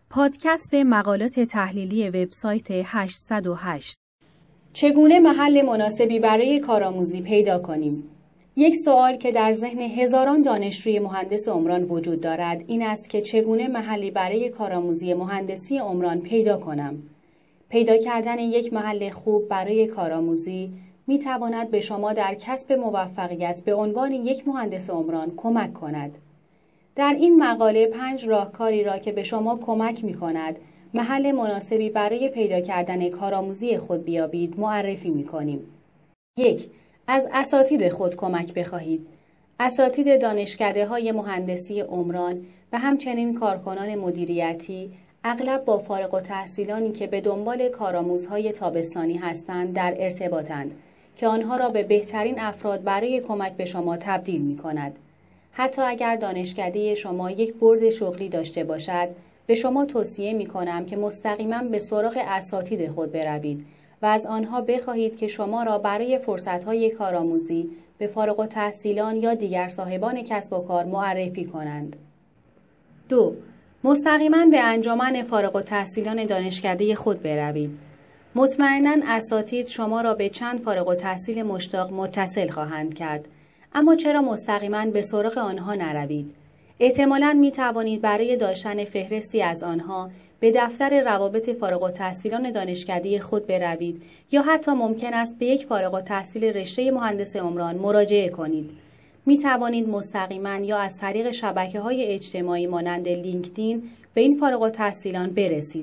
پادکست مقالات تحلیلی وبسایت 808. چگونه محل مناسبی برای کارآموزی پیدا کنیم؟ یک سوال که در ذهن هزاران دانشجوی مهندس عمران وجود دارد این است که چگونه محلی برای کارآموزی مهندسی عمران پیدا کنم؟ پیدا کردن یک محل خوب برای کارآموزی می تواند به شما در کسب موفقیت به عنوان یک مهندس عمران کمک کند. در این مقاله 5 راهکاری را که به شما کمک می کند محل مناسبی برای پیدا کردن کارآموزی خود بیابید معرفی می کنیم. 1. از اساتید خود کمک بخواهید. اساتید دانشکده‌های مهندسی عمران و همچنین کارکنان مدیریتی اغلب با فارغ التحصیلانی که به دنبال کارآموزهای تابستانی هستند در ارتباطند که آنها را به بهترین افراد برای کمک به شما تبدیل می کند. حتی اگر دانشکده شما یک بورد شغلی داشته باشد، به شما توصیه می کنم که مستقیما به سراغ اساتید خود بروید و از آنها بخواهید که شما را برای فرصت‌های کارآموزی به فارغ التحصیلان یا دیگر صاحبان کسب و کار معرفی کنند. 2. مستقیما به انجمن فارغ التحصیلان دانشکده خود بروید. مطمئناً اساتید شما را به چند فارغ التحصیل مشتاق متصل خواهند کرد، اما چرا مستقیما به سراغ آنها نروید؟ احتمالاً می توانید برای داشتن فهرستی از آنها به دفتر روابط فارغ التحصیلان دانشکده خود بروید یا حتی ممکن است به یک فارغ التحصیل رشته مهندس عمران مراجعه کنید. می توانید مستقیما یا از طریق شبکه‌های اجتماعی مانند لینکدین به این فارغ التحصیلان برسید.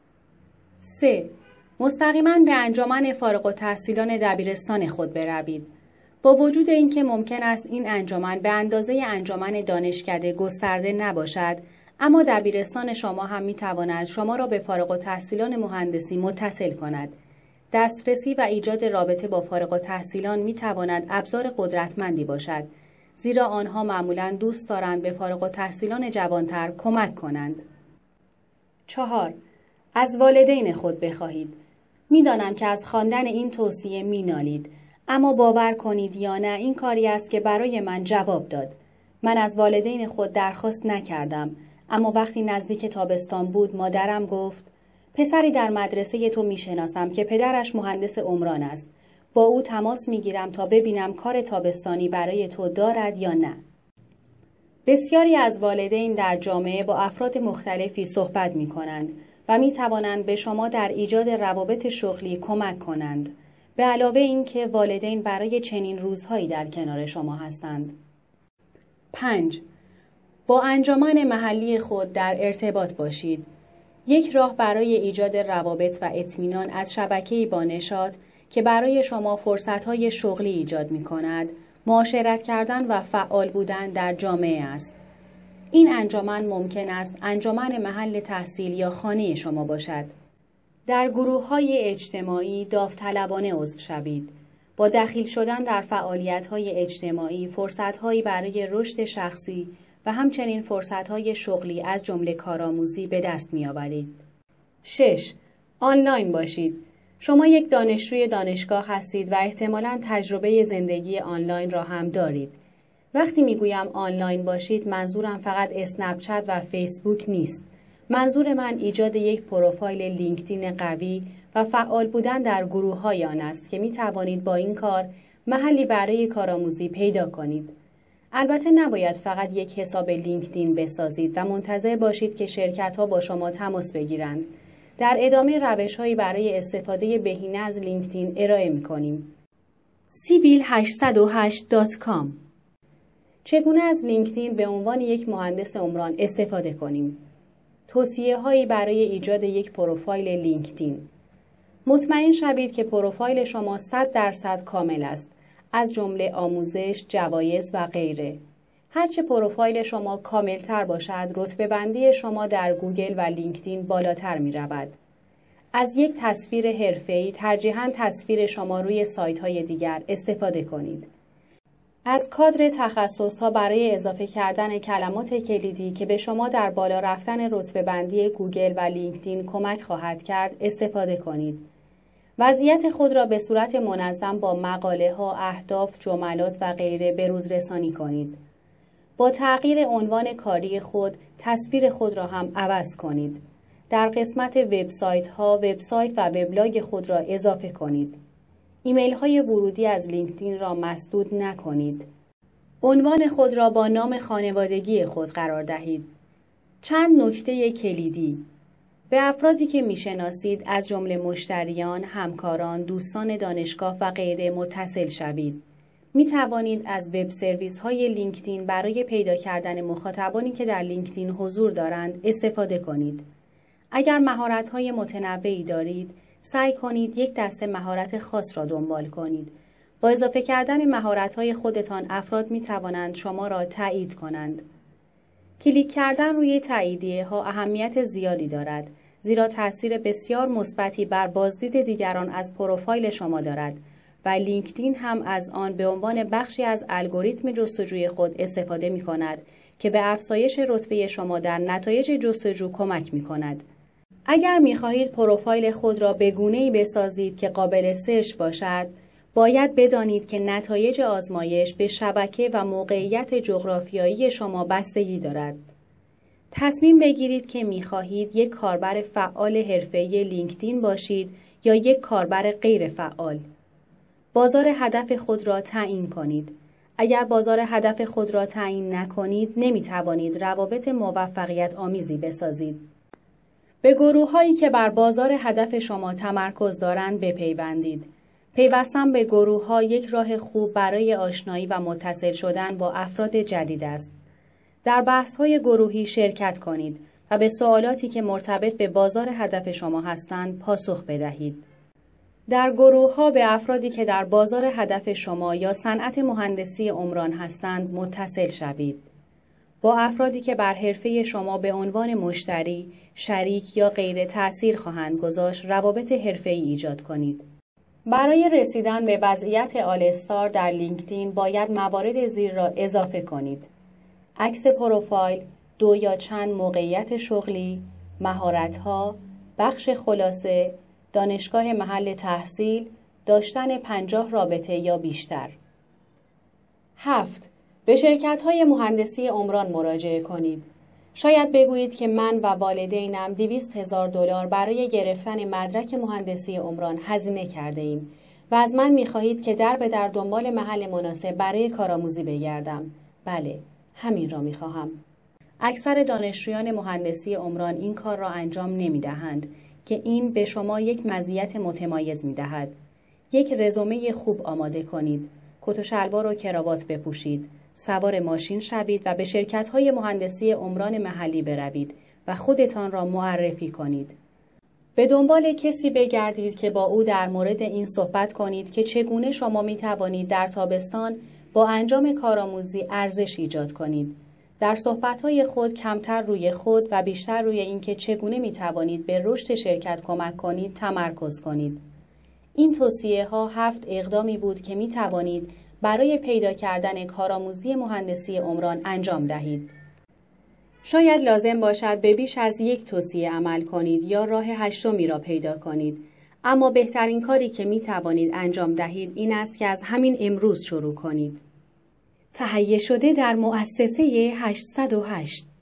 3. مستقیما به انجمن فارغ التحصیلان دبیرستان خود بروید. با وجود اینکه ممکن است این انجمن به اندازه انجمن دانشکده گسترده نباشد، اما دبیرستان شما هم می‌تواند شما را به فارغ التحصیلان مهندسی متصل کند. دسترسی و ایجاد رابطه با فارغ التحصیلان می‌تواند ابزار قدرتمندی باشد، زیرا آنها معمولاً دوست دارند به فارغ التحصیلان جوانتر کمک کنند. 4. از والدین خود بخواهید. می‌دانم که از خواندن این توصیه می‌نالید، اما باور کنید یا نه این کاری است که برای من جواب داد. من از والدین خود درخواست نکردم، اما وقتی نزدیک تابستان بود مادرم گفت پسری در مدرسه تو میشناسم که پدرش مهندس عمران است. با او تماس میگیرم تا ببینم کار تابستانی برای تو دارد یا نه. بسیاری از والدین در جامعه با افراد مختلفی صحبت میکنند و میتوانند به شما در ایجاد روابط شغلی کمک کنند. به علاوه این که والدین برای چنین روزهایی در کنار شما هستند. 5. با انجمن محلی خود در ارتباط باشید. یک راه برای ایجاد روابط و اطمینان از شبکه‌ای با نشاط که برای شما فرصت‌های شغلی ایجاد می‌کند، معاشرت کردن و فعال بودن در جامعه است. این انجمن ممکن است انجمن محل تحصیل یا خانه شما باشد. در گروه‌های اجتماعی داوطلبانه عضو شوید. با دخیل شدن در فعالیت‌های اجتماعی فرصت‌هایی برای رشد شخصی و همچنین فرصت‌های شغلی از جمله کارآموزی به دست می‌آورید. 6. آنلاین باشید. شما یک دانشجوی دانشگاه هستید و احتمالاً تجربه زندگی آنلاین را هم دارید. وقتی می‌گویم آنلاین باشید منظورم فقط اسنپچت و فیسبوک نیست. منظور من ایجاد یک پروفایل لینکدین قوی و فعال بودن در گروه‌های آن است که می توانید با این کار محلی برای کارآموزی پیدا کنید. البته نباید فقط یک حساب لینکدین بسازید و منتظر باشید که شرکت‌ها با شما تماس بگیرند. در ادامه روش‌هایی برای استفاده بهینه از لینکدین ارائه می‌کنیم. civil808.com. چگونه از لینکدین به عنوان یک مهندس عمران استفاده کنیم؟ توصیه‌هایی برای ایجاد یک پروفایل لینکدین. مطمئن شوید که پروفایل شما 100% کامل است، از جمله آموزش، جوایز و غیره. هرچه پروفایل شما کاملتر باشد، رتبه بندی شما در گوگل و لینکدین بالاتر می رود. از یک تصویر حرفه‌ای، ترجیحاً تصویر شما روی سایت‌های دیگر استفاده کنید. از کادر تخصص‌ها برای اضافه کردن کلمات کلیدی که به شما در بالا رفتن رتبه بندی گوگل و لینکدین کمک خواهد کرد استفاده کنید. وضعیت خود را به صورت منظم با مقاله‌ها، اهداف، جملات و غیره بروز رسانی کنید. با تغییر عنوان کاری خود، تصویر خود را هم عوض کنید. در قسمت وبسایت‌ها، وبسایت و وبلاگ خود را اضافه کنید. ایمیل‌های ورودی از لینکدین را مسدود نکنید. عنوان خود را با نام خانوادگی خود قرار دهید. چند نکته کلیدی: به افرادی که میشناسید از جمله مشتریان، همکاران، دوستان دانشگاه و غیره متصل شوید. می توانید از وب سرویس های لینکدین برای پیدا کردن مخاطبانی که در لینکدین حضور دارند استفاده کنید. اگر مهارت های متنوعی دارید، سعی کنید یک دسته مهارت خاص را دنبال کنید. با اضافه کردن مهارت های خودتان افراد می توانند شما را تایید کنند. کلیک کردن روی تاییدیه ها اهمیت زیادی دارد، زیرا تأثیر بسیار مثبتی بر بازدید دیگران از پروفایل شما دارد و لینکدین هم از آن به عنوان بخشی از الگوریتم جستجوی خود استفاده می کند که به افزایش رتبه شما در نتایج جستجو کمک می کند. اگر می خواهید پروفایل خود را به گونه‌ای بسازید که قابل سرچ باشد، باید بدانید که نتایج آزمایش به شبکه و موقعیت جغرافیایی شما بستگی دارد. تصمیم بگیرید که می خواهید یک کاربر فعال حرفه‌ای لینکدین باشید یا یک کاربر غیر فعال. بازار هدف خود را تعیین کنید. اگر بازار هدف خود را تعیین نکنید، نمی توانید روابط موفقیت آمیزی بسازید. به گروه‌هایی که بر بازار هدف شما تمرکز دارند بپیوندید. پیوستن به گروه‌ها یک راه خوب برای آشنایی و متصل شدن با افراد جدید است. در بحث‌های گروهی شرکت کنید و به سوالاتی که مرتبط به بازار هدف شما هستند پاسخ بدهید. در گروه‌ها به افرادی که در بازار هدف شما یا صنعت مهندسی عمران هستند متصل شوید. با افرادی که بر حرفه شما به عنوان مشتری، شریک یا غیره تأثیر خواهند گذاشت روابط حرفه‌ای ایجاد کنید. برای رسیدن به وضعیت آل استار در لینکدین باید موارد زیر را اضافه کنید: عکس پروفایل، 2 یا چند موقعیت شغلی، مهارت‌ها، بخش خلاصه، دانشگاه محل تحصیل، داشتن 50 رابطه یا بیشتر. 7. به شرکت‌های مهندسی عمران مراجعه کنید. شاید بگویید که من و والدینم $200,000 برای گرفتن مدرک مهندسی عمران هزینه کرده ایم و از من می‌خواهید که در به در دنبال محل مناسب برای کارآموزی بگردم. بله، همین را می‌خواهم. اکثر دانشجویان مهندسی عمران این کار را انجام نمی‌دهند که این به شما یک مزیت متمایز می‌دهد. یک رزومه خوب آماده کنید. کت و شلوار و کراوات بپوشید. سوار ماشین شوید و به شرکت‌های مهندسی عمران محلی بروید و خودتان را معرفی کنید. به دنبال کسی بگردید که با او در مورد این صحبت کنید که چگونه شما می‌توانید در تابستان با انجام کارآموزی ارزش ایجاد کنید. در صحبت‌های خود کمتر روی خود و بیشتر روی اینکه چگونه می‌توانید به رشد شرکت کمک کنید تمرکز کنید. این توصیه‌ها 7 اقدامی بود که می‌توانید برای پیدا کردن کارآموزی مهندسی عمران انجام دهید. شاید لازم باشد به بیش از یک توصیه عمل کنید یا راه هشتمی را پیدا کنید، اما بهترین کاری که می توانید انجام دهید این است که از همین امروز شروع کنید. تهیه شده در مؤسسه 808